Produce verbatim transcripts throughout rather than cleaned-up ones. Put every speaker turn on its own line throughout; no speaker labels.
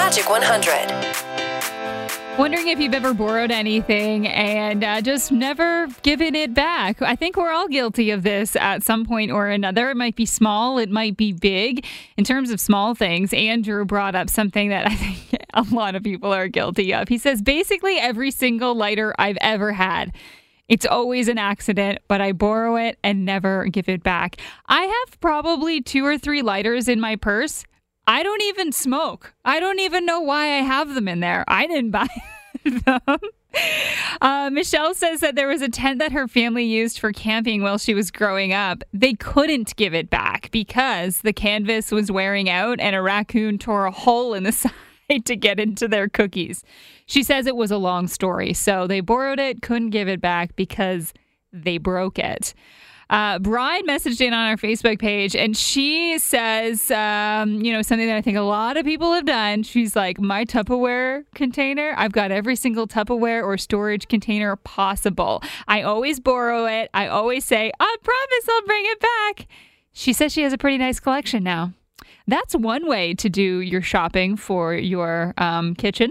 Magic one hundred.
Wondering if you've ever borrowed anything and uh, just never given it back. I think we're all guilty of this at some point or another. It might be small, it might be big. In terms of small things, Andrew brought up something that I think a lot of people are guilty of. He says, basically every single lighter I've ever had, it's always an accident, but I borrow it and never give it back. I have probably two or three lighters in my purse. I don't even smoke. I don't even know why I have them in there. I didn't buy them. Uh, Michelle says that there was a tent that her family used for camping while she was growing up. They couldn't give it back because the canvas was wearing out and a raccoon tore a hole in the side to get into their cookies. She says it was a long story. So they borrowed it, couldn't give it back because they broke it. Uh, Bride messaged in on our Facebook page, and she says, um, you know, something that I think a lot of people have done. She's like, my Tupperware container, I've got every single Tupperware or storage container possible. I always borrow it. I always say, I promise I'll bring it back. She says she has a pretty nice collection now. That's one way to do your shopping for your um, kitchen.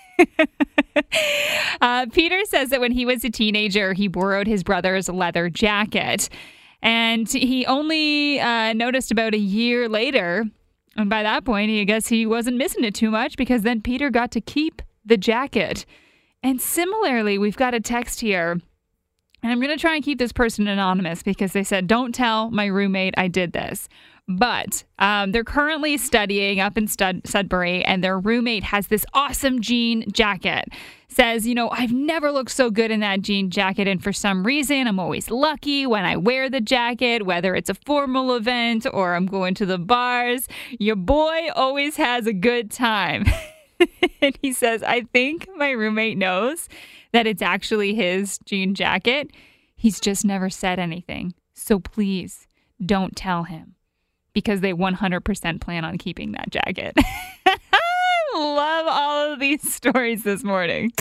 uh, Peter says that when he was a teenager, he borrowed his brother's leather jacket. And he only uh, noticed about a year later. And by that point, I guess he wasn't missing it too much because then Peter got to keep the jacket. And similarly, we've got a text here. And I'm going to try and keep this person anonymous because they said, don't tell my roommate I did this. But um, they're currently studying up in Stud- Sudbury, and their roommate has this awesome jean jacket. Says, you know, I've never looked so good in that jean jacket, and for some reason, I'm always lucky when I wear the jacket, whether it's a formal event or I'm going to the bars. Your boy always has a good time. And he says, I think my roommate knows that it's actually his jean jacket. He's just never said anything. So please don't tell him. Because they one hundred percent plan on keeping that jacket. I love all of these stories this morning.